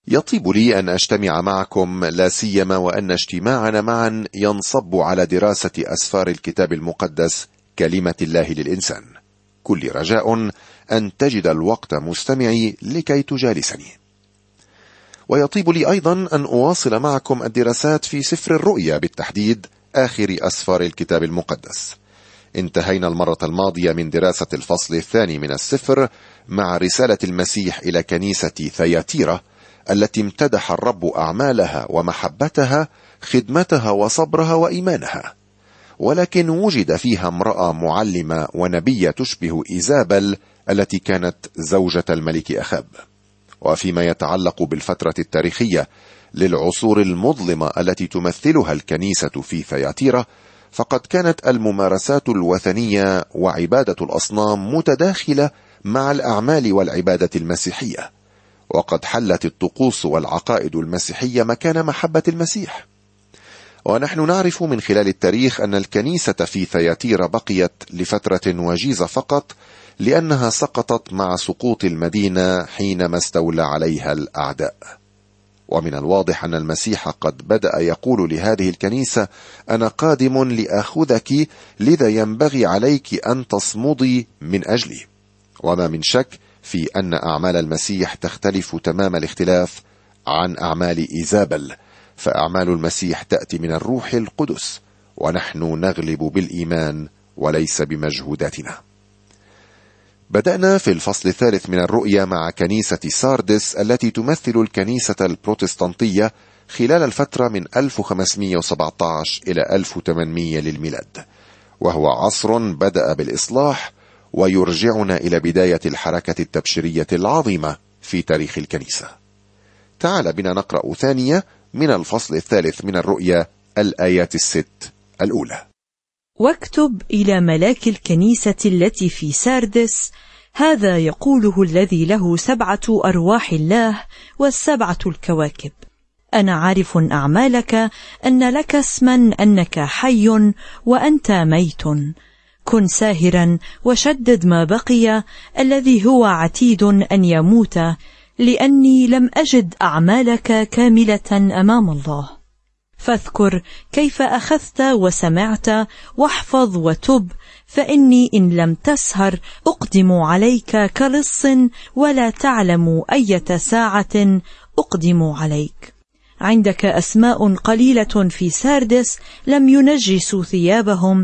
يطيب لي أن أجتمع معكم، لا سيما وأن اجتماعنا معا ينصب على دراسة أسفار الكتاب المقدس كلمة الله للإنسان. كل رجاء أن تجد الوقت مستمعي لكي تجالسني. ويطيب لي أيضا أن أواصل معكم الدراسات في سفر الرؤيا، بالتحديد آخر أسفار الكتاب المقدس. انتهينا المرة الماضية من دراسة الفصل الثاني من السفر مع رسالة المسيح إلى كنيسة ثياتيرا، التي امتدح الرب أعمالها ومحبتها، خدمتها وصبرها وإيمانها، ولكن وجد فيها امرأة معلمة ونبية تشبه إيزابل التي كانت زوجة الملك أخاب. وفيما يتعلق بالفترة التاريخية للعصور المظلمة التي تمثلها الكنيسة في ثياتيرا، فقد كانت الممارسات الوثنية وعبادة الأصنام متداخلة مع الأعمال والعبادة المسيحية، وقد حلت الطقوس والعقائد المسيحية مكان محبة المسيح. ونحن نعرف من خلال التاريخ أن الكنيسة في ثياتيرا بقيت لفترة وجيزة فقط، لأنها سقطت مع سقوط المدينة حينما استولى عليها الأعداء. ومن الواضح أن المسيح قد بدأ يقول لهذه الكنيسة: أنا قادم لآخذك، لذا ينبغي عليك أن تصمدي من أجلي. وما من شك في أن أعمال المسيح تختلف تمام الاختلاف عن أعمال إيزابل، فأعمال المسيح تأتي من الروح القدس، ونحن نغلب بالإيمان وليس بمجهوداتنا. بدأنا في الفصل الثالث من الرؤيا مع كنيسة ساردس، التي تمثل الكنيسة البروتستانتية خلال الفترة من 1517 إلى 1800 للميلاد، وهو عصر بدأ بالإصلاح ويرجعنا إلى بداية الحركة التبشيرية العظيمة في تاريخ الكنيسة. تعال بنا نقرأ ثانية من الفصل الثالث من الرؤيا الآيات 6 الأولى. واكتب إلى ملاك الكنيسة التي في ساردس: هذا يقوله الذي له 7 أرواح الله والسبعة الكواكب: أنا عارف أعمالك، أن لك اسما أنك حي وأنت ميت. كن ساهرا وشدد ما بقي الذي هو عتيد أن يموت، لأني لم أجد أعمالك كاملة أمام الله. فاذكر كيف أخذت وسمعت، واحفظ وتب، فإني إن لم تسهر أقدم عليك كلص، ولا تعلم أية ساعة أقدم عليك. عندك أسماء قليلة في ساردس لم ينجسوا ثيابهم،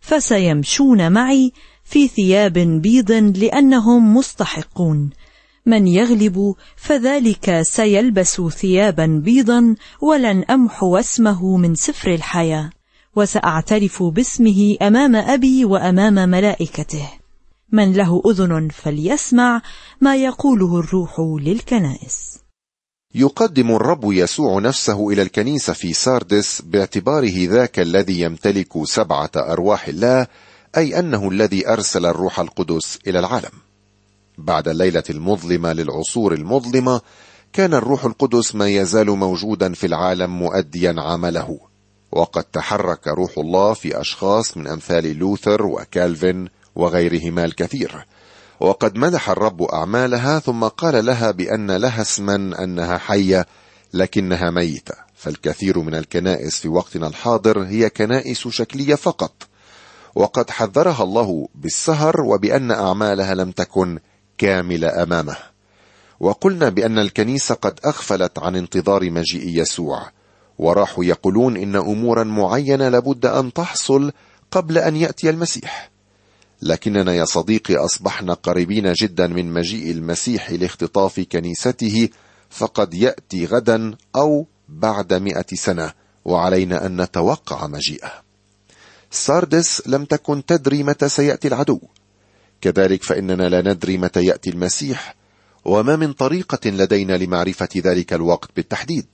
فسيمشون معي في ثياب بيض لأنهم مستحقون. من يغلب فذلك سيلبس ثيابا بيضا، ولن أمحو اسمه من سفر الحياة، وسأعترف باسمه أمام أبي وأمام ملائكته. من له أذن فليسمع ما يقوله الروح للكنائس. يقدم الرب يسوع نفسه إلى الكنيسة في ساردس باعتباره ذاك الذي يمتلك 7 أرواح الله، أي أنه الذي أرسل الروح القدس إلى العالم. بعد الليلة المظلمة للعصور المظلمة، كان الروح القدس ما يزال موجودا في العالم مؤديا عمله، وقد تحرك روح الله في أشخاص من أمثال لوثر وكالفن وغيرهما الكثير، وقد مدح الرب أعمالها، ثم قال لها بأن لها اسما أنها حية لكنها ميتة. فالكثير من الكنائس في وقتنا الحاضر هي كنائس شكلية فقط، وقد حذرها الله بالسهر وبأن أعمالها لم تكن كاملة أمامه. وقلنا بأن الكنيسة قد أغفلت عن انتظار مجيء يسوع، وراحوا يقولون إن أمورا معينة لابد أن تحصل قبل أن يأتي المسيح. لكننا يا صديقي أصبحنا قريبين جدا من مجيء المسيح لاختطاف كنيسته، فقد يأتي غدا أو بعد 100 سنة، وعلينا أن نتوقع مجيئه. ساردس لم تكن تدري متى سيأتي العدو، كذلك فإننا لا ندري متى يأتي المسيح، وما من طريقة لدينا لمعرفة ذلك الوقت بالتحديد.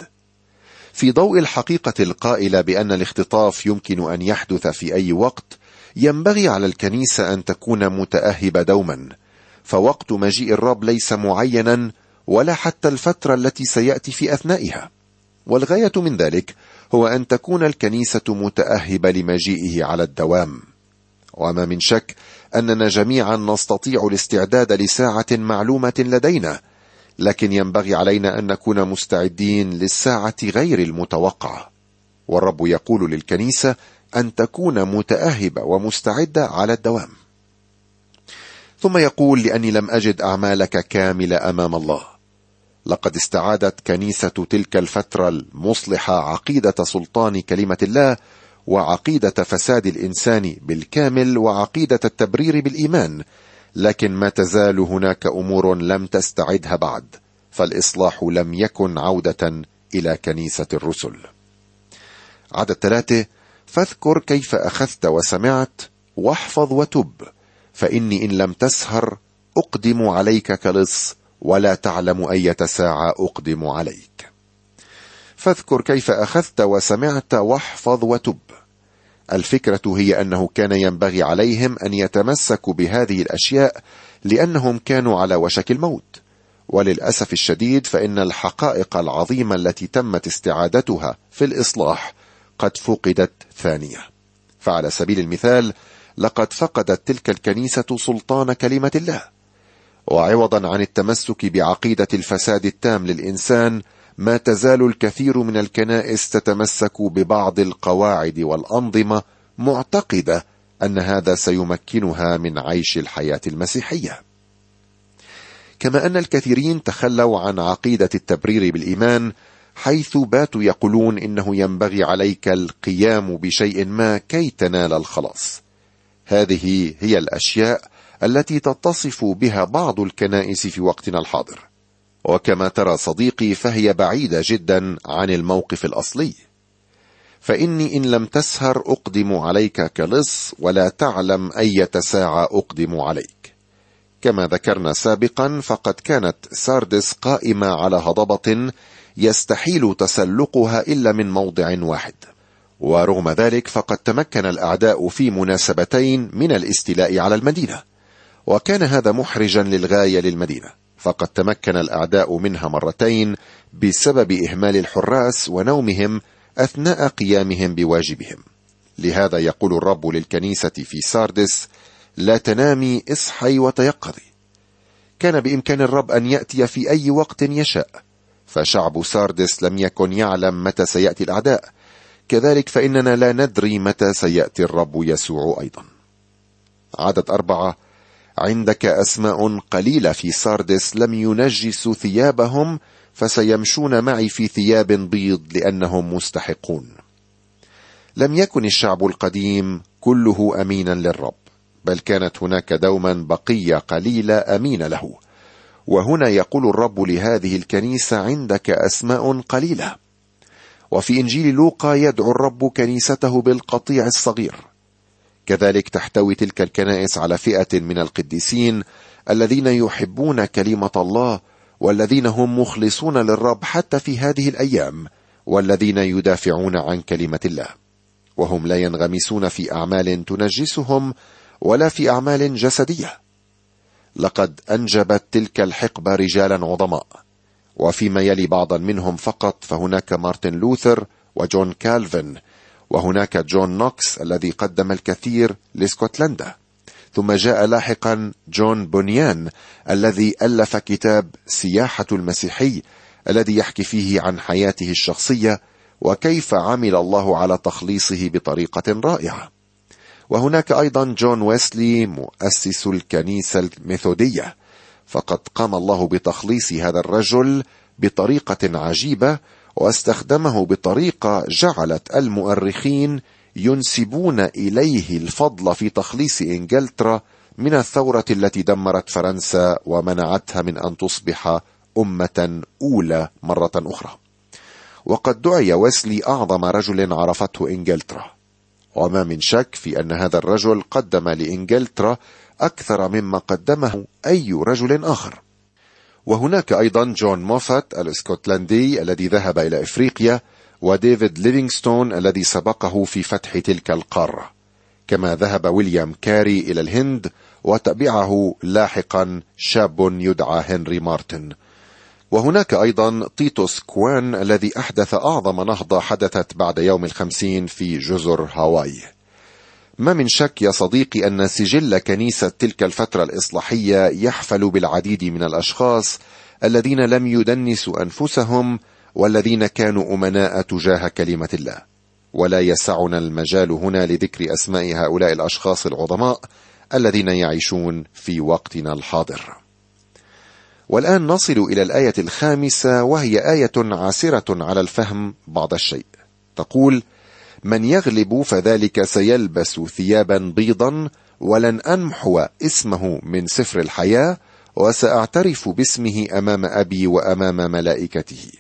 في ضوء الحقيقة القائلة بأن الاختطاف يمكن أن يحدث في أي وقت، ينبغي على الكنيسة أن تكون متأهبة دوما، فوقت مجيء الرب ليس معينا، ولا حتى الفترة التي سيأتي في أثنائها. والغاية من ذلك هو أن تكون الكنيسة متأهبة لمجيئه على الدوام. وما من شك أننا جميعا نستطيع الاستعداد لساعة معلومة لدينا، لكن ينبغي علينا أن نكون مستعدين للساعة غير المتوقعة، والرب يقول للكنيسة أن تكون متأهبة ومستعدة على الدوام. ثم يقول: لأني لم أجد أعمالك كاملة أمام الله. لقد استعادت كنيسة تلك الفترة المصلحة عقيدة سلطان كلمة الله، وعقيدة فساد الإنسان بالكامل، وعقيدة التبرير بالإيمان، لكن ما تزال هناك أمور لم تستعدها بعد، فالإصلاح لم يكن عودة إلى كنيسة الرسل. عدد 3: فاذكر كيف أخذت وسمعت، واحفظ وتب، فإني إن لم تسهر أقدم عليك كلص، ولا تعلم أية ساعة أقدم عليك. فاذكر كيف أخذت وسمعت، واحفظ وتب. الفكرة هي أنه كان ينبغي عليهم أن يتمسكوا بهذه الأشياء لأنهم كانوا على وشك الموت، وللأسف الشديد فإن الحقائق العظيمة التي تمت استعادتها في الإصلاح قد فقدت ثانية. فعلى سبيل المثال، لقد فقدت تلك الكنيسة سلطان كلمة الله، وعوضا عن التمسك بعقيدة الفساد التام للإنسان، ما تزال الكثير من الكنائس تتمسك ببعض القواعد والأنظمة، معتقدة أن هذا سيمكنها من عيش الحياة المسيحية. كما أن الكثيرين تخلوا عن عقيدة التبرير بالإيمان، حيث باتوا يقولون إنه ينبغي عليك القيام بشيء ما كي تنال الخلاص. هذه هي الأشياء التي تتصف بها بعض الكنائس في وقتنا الحاضر، وكما ترى صديقي فهي بعيدة جدا عن الموقف الأصلي. فإني إن لم تسهر أقدم عليك كلص، ولا تعلم أية ساعة أقدم عليك. كما ذكرنا سابقا، فقد كانت ساردس قائمة على هضبة يستحيل تسلقها إلا من موضع واحد، ورغم ذلك فقد تمكن الأعداء في مناسبتين من الاستيلاء على المدينة، وكان هذا محرجا للغاية للمدينة، فقد تمكن الأعداء منها مرتين بسبب إهمال الحراس ونومهم أثناء قيامهم بواجبهم. لهذا يقول الرب للكنيسة في ساردس: لا تنامي، اصحي وتيقظي. كان بإمكان الرب أن يأتي في أي وقت يشاء، فشعب ساردس لم يكن يعلم متى سيأتي الأعداء، كذلك فإننا لا ندري متى سيأتي الرب يسوع أيضا. عدد 4: عندك أسماء قليلة في ساردس لم ينجسوا ثيابهم، فسيمشون معي في ثياب بيض لأنهم مستحقون. لم يكن الشعب القديم كله أمينا للرب، بل كانت هناك دوما بقية قليلة أمين له. وهنا يقول الرب لهذه الكنيسة: عندك أسماء قليلة. وفي إنجيل لوقا يدعو الرب كنيسته بالقطيع الصغير. كذلك تحتوي تلك الكنائس على فئة من القديسين الذين يحبون كلمة الله، والذين هم مخلصون للرب حتى في هذه الأيام، والذين يدافعون عن كلمة الله، وهم لا ينغمسون في أعمال تنجسهم ولا في أعمال جسدية. لقد أنجبت تلك الحقبة رجالا عظماء، وفيما يلي بعضا منهم فقط فهناك مارتن لوثر وجون كالفن، وهناك جون نوكس الذي قدم الكثير لاسكتلندا. ثم جاء لاحقا جون بونيان الذي ألف كتاب سياحة المسيحي، الذي يحكي فيه عن حياته الشخصية وكيف عمل الله على تخليصه بطريقة رائعة. وهناك أيضا جون ويسلي مؤسس الكنيسة الميثودية، فقد قام الله بتخليص هذا الرجل بطريقة عجيبة، واستخدمه بطريقة جعلت المؤرخين ينسبون إليه الفضل في تخليص إنجلترا من الثورة التي دمرت فرنسا ومنعتها من أن تصبح أمة أولى مرة أخرى. وقد دعي ويسلي أعظم رجل عرفته إنجلترا، وما من شك في أن هذا الرجل قدم لإنجلترا أكثر مما قدمه أي رجل آخر. وهناك أيضا جون موفات الاسكتلندي الذي ذهب إلى إفريقيا، وديفيد ليفينغستون الذي سبقه في فتح تلك القارة، كما ذهب ويليام كاري إلى الهند، وتبعه لاحقا شاب يدعى هنري مارتن. وهناك أيضا تيتوس كوان الذي أحدث أعظم نهضة حدثت بعد يوم 50 في جزر هاواي. ما من شك يا صديقي أن سجل كنيسة تلك الفترة الإصلاحية يحفل بالعديد من الأشخاص الذين لم يدنسوا أنفسهم والذين كانوا أمناء تجاه كلمة الله. ولا يسعنا المجال هنا لذكر أسماء هؤلاء الأشخاص العظماء الذين يعيشون في وقتنا الحاضر. والآن نصل إلى الآية 5، وهي آية عسرة على الفهم بعض الشيء. تقول: من يغلب فذلك سيلبس ثيابا بيضا، ولن أمحو اسمه من سفر الحياة، وسأعترف باسمه أمام أبي وأمام ملائكته.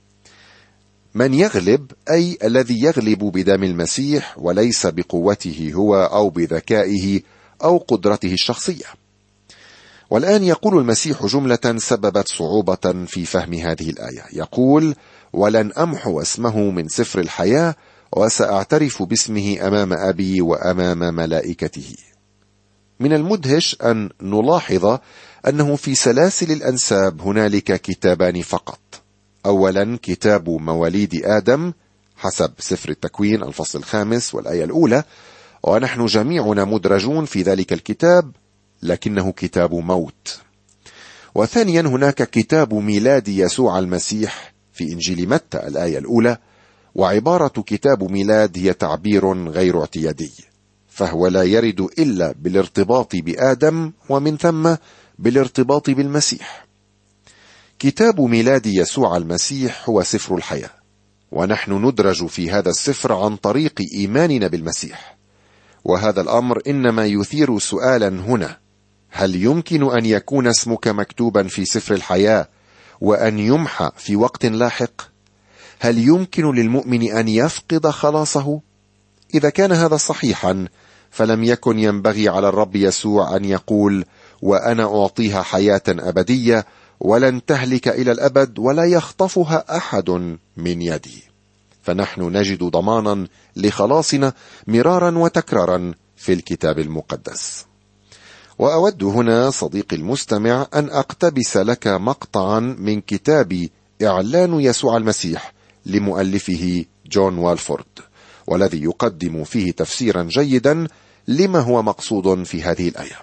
من يغلب أي الذي يغلب بدم المسيح، وليس بقوته هو أو بذكائه أو قدرته الشخصية. والآن يقول المسيح جملة سببت صعوبة في فهم هذه الآية. يقول: ولن أمحو اسمه من سفر الحياة، وسأعترف باسمه أمام أبي وأمام ملائكته. من المدهش أن نلاحظ أنه في سلاسل الأنساب هنالك كتابان فقط. أولا كتاب مواليد آدم حسب سفر التكوين الفصل 5 والآية 1، ونحن جميعنا مدرجون في ذلك الكتاب، لكنه كتاب موت. وثانيا هناك كتاب ميلاد يسوع المسيح في إنجيل متى الآية 1، وعبارة كتاب ميلاد هي تعبير غير اعتيادي، فهو لا يرد إلا بالارتباط بآدم ومن ثم بالارتباط بالمسيح. كتاب ميلاد يسوع المسيح هو سفر الحياة، ونحن ندرج في هذا السفر عن طريق إيماننا بالمسيح. وهذا الأمر إنما يثير سؤالا هنا: هل يمكن أن يكون اسمك مكتوبا في سفر الحياة وأن يمحى في وقت لاحق؟ هل يمكن للمؤمن أن يفقد خلاصه؟ إذا كان هذا صحيحا، فلم يكن ينبغي على الرب يسوع أن يقول: وأنا أعطيها حياة أبدية ولن تهلك إلى الأبد ولا يخطفها أحد من يدي. فنحن نجد ضمانا لخلاصنا مرارا وتكرارا في الكتاب المقدس. وأود هنا صديقي المستمع أن أقتبس لك مقطعا من كتاب إعلان يسوع المسيح لمؤلفه جون والفورد، والذي يقدم فيه تفسيرا جيدا لما هو مقصود في هذه الآية.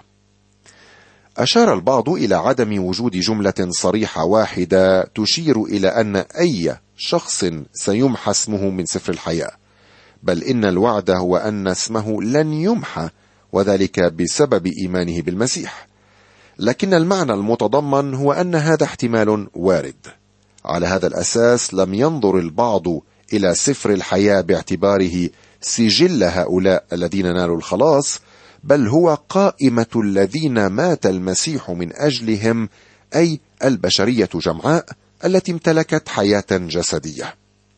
أشار البعض إلى عدم وجود جملة صريحة واحدة تشير إلى أن أي شخص سيمحى اسمه من سفر الحياة، بل إن الوعد هو أن اسمه لن يمحى، وذلك بسبب إيمانه بالمسيح. لكن المعنى المتضمن هو أن هذا احتمال وارد. على هذا الأساس لم ينظر البعض إلى سفر الحياة باعتباره سجل هؤلاء الذين نالوا الخلاص، بل هو قائمة الذين مات المسيح من أجلهم، أي البشرية جمعاء التي امتلكت حياة جسدية.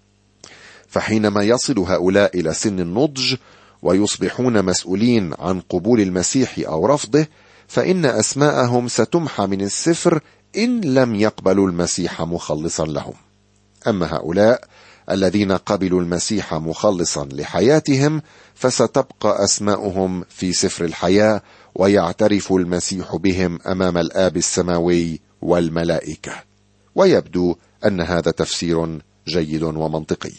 فحينما يصل هؤلاء إلى سن النضج ويصبحون مسؤولين عن قبول المسيح أو رفضه، فإن أسماءهم ستمحى من السفر إن لم يقبلوا المسيح مخلصا لهم. أما هؤلاء الذين قبلوا المسيح مخلصا لحياتهم فستبقى أسماؤهم في سفر الحياة، ويعترف المسيح بهم أمام الآب السماوي والملائكة. ويبدو أن هذا تفسير جيد ومنطقي.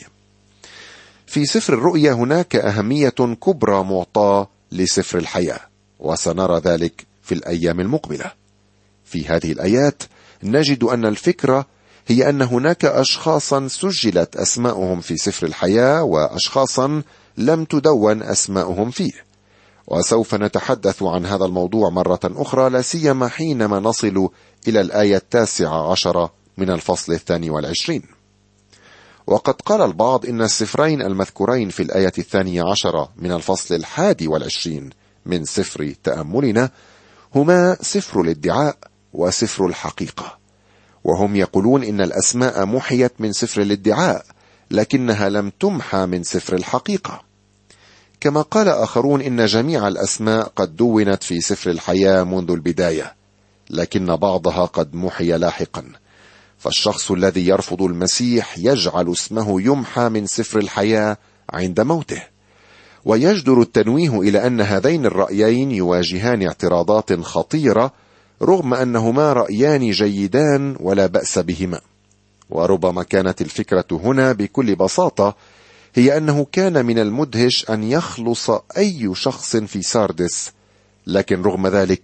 في سفر الرؤيا هناك أهمية كبرى معطاة لسفر الحياة، وسنرى ذلك في الأيام المقبلة. في هذه الآيات نجد أن الفكرة هي أن هناك أشخاصا سجلت أسماؤهم في سفر الحياة، وأشخاصا لم تدون أسماؤهم فيه. وسوف نتحدث عن هذا الموضوع مرة أخرى، لا سيما حينما نصل إلى الآية 19 من الفصل 22. وقد قال البعض إن السفرين المذكورين في الآية 12 من الفصل 21 من سفر تأملنا هما سفر الادعاء وسفر الحقيقة، وهم يقولون إن الأسماء محيت من سفر الادعاء لكنها لم تمحى من سفر الحقيقة. كما قال آخرون إن جميع الأسماء قد دونت في سفر الحياة منذ البداية، لكن بعضها قد محي لاحقا. فالشخص الذي يرفض المسيح يجعل اسمه يمحى من سفر الحياة عند موته. ويجدر التنويه إلى أن هذين الرأيين يواجهان اعتراضات خطيرة، رغم أنهما رأيان جيدان ولا بأس بهما. وربما كانت الفكرة هنا بكل بساطة هي أنه كان من المدهش أن يخلص أي شخص في ساردس، لكن رغم ذلك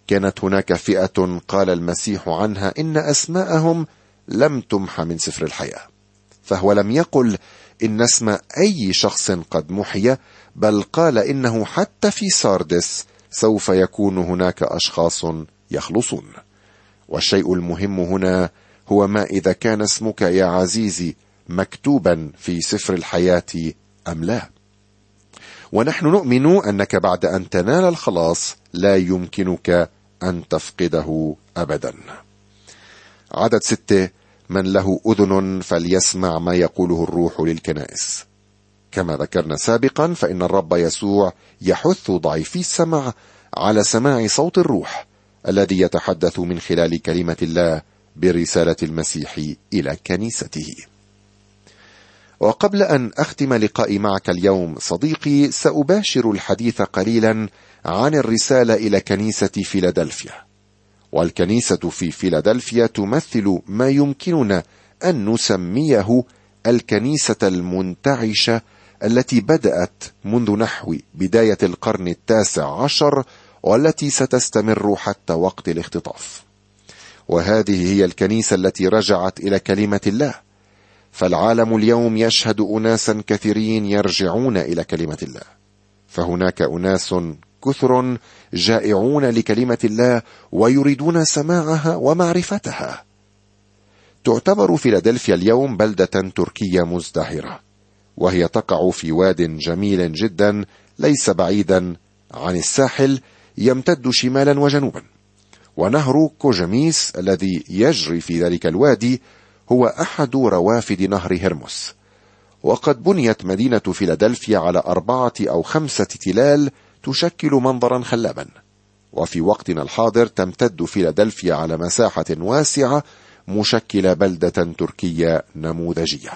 كانت هناك فئة قال المسيح عنها إن أسماءهم لم تمح من سفر الحياة، فهو لم يقل إن اسم أي شخص قد محي، بل قال إنه حتى في ساردس سوف يكون هناك أشخاص يخلصون. والشيء المهم هنا هو ما إذا كان اسمك يا عزيزي مكتوبا في سفر الحياة أم لا. ونحن نؤمن أنك بعد أن تنال الخلاص لا يمكنك أن تفقده أبدا. عدد 6: من له أذن فليسمع ما يقوله الروح للكنائس. كما ذكرنا سابقا فإن الرب يسوع يحث ضعيفي السمع على سماع صوت الروح الذي يتحدث من خلال كلمة الله برسالة المسيح إلى كنيسته. وقبل أن أختم لقائي معك اليوم صديقي، سأباشر الحديث قليلا عن الرسالة إلى كنيسة فيلادلفيا. والكنيسة في فيلادلفيا تمثل ما يمكننا أن نسميه الكنيسة المنتعشة التي بدأت منذ نحو بداية القرن 19 والتي ستستمر حتى وقت الاختطاف. وهذه هي الكنيسة التي رجعت إلى كلمة الله. فالعالم اليوم يشهد أناسا كثيرين يرجعون إلى كلمة الله، فهناك أناس كثر جائعون لكلمة الله ويريدون سماعها ومعرفتها. تعتبر فيلادلفيا اليوم بلدة تركية مزدهرة، وهي تقع في واد جميل جدا ليس بعيدا عن الساحل، يمتد شمالا وجنوبا. ونهر كوجميس الذي يجري في ذلك الوادي هو أحد روافد نهر هرمس. وقد بنيت مدينة فيلادلفيا على 4 أو 5 تلال تشكل منظرا خلابا. وفي وقتنا الحاضر تمتد فيلادلفيا على مساحة واسعة مشكلة بلدة تركية نموذجية.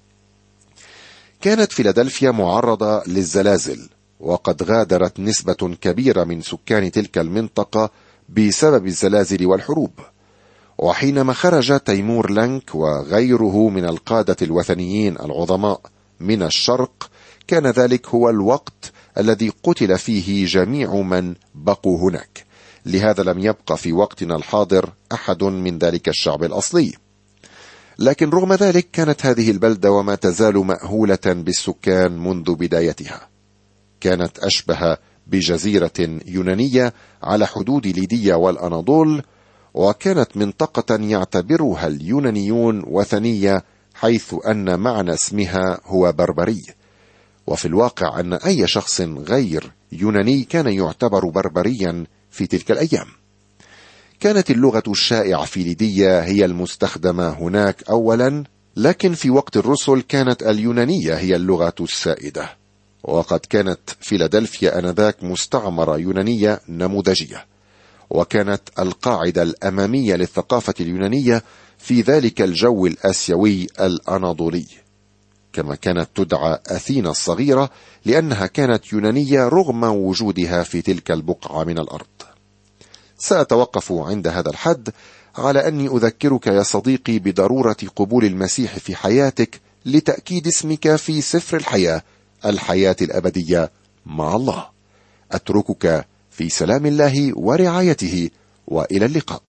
كانت فيلادلفيا معرضة للزلازل، وقد غادرت نسبة كبيرة من سكان تلك المنطقة بسبب الزلازل والحروب. وحينما خرج تيمور لنك وغيره من القادة الوثنيين العظماء من الشرق، كان ذلك هو الوقت الذي قتل فيه جميع من بقوا هناك. لهذا لم يبقى في وقتنا الحاضر أحد من ذلك الشعب الأصلي. لكن رغم ذلك كانت هذه البلدة وما تزال مأهولة بالسكان منذ بدايتها. كانت أشبه بجزيرة يونانية على حدود ليديا والأناضول، وكانت منطقة يعتبرها اليونانيون وثنية، حيث أن معنى اسمها هو بربري. وفي الواقع أن أي شخص غير يوناني كان يعتبر بربريا في تلك الأيام. كانت اللغة الشائعة في ليديا هي المستخدمة هناك أولا، لكن في وقت الرسل كانت اليونانية هي اللغة السائدة. وقد كانت فيلادلفيا آنذاك مستعمرة يونانية نموذجية، وكانت القاعدة الأمامية للثقافة اليونانية في ذلك الجو الآسيوي الأناضولي. كما كانت تدعى أثينا الصغيرة لأنها كانت يونانية رغم وجودها في تلك البقعة من الأرض. سأتوقف عند هذا الحد على أني أذكرك يا صديقي بضرورة قبول المسيح في حياتك لتأكيد اسمك في سفر الحياة، الحياة الأبدية مع الله. أتركك في سلام الله ورعايته، وإلى اللقاء.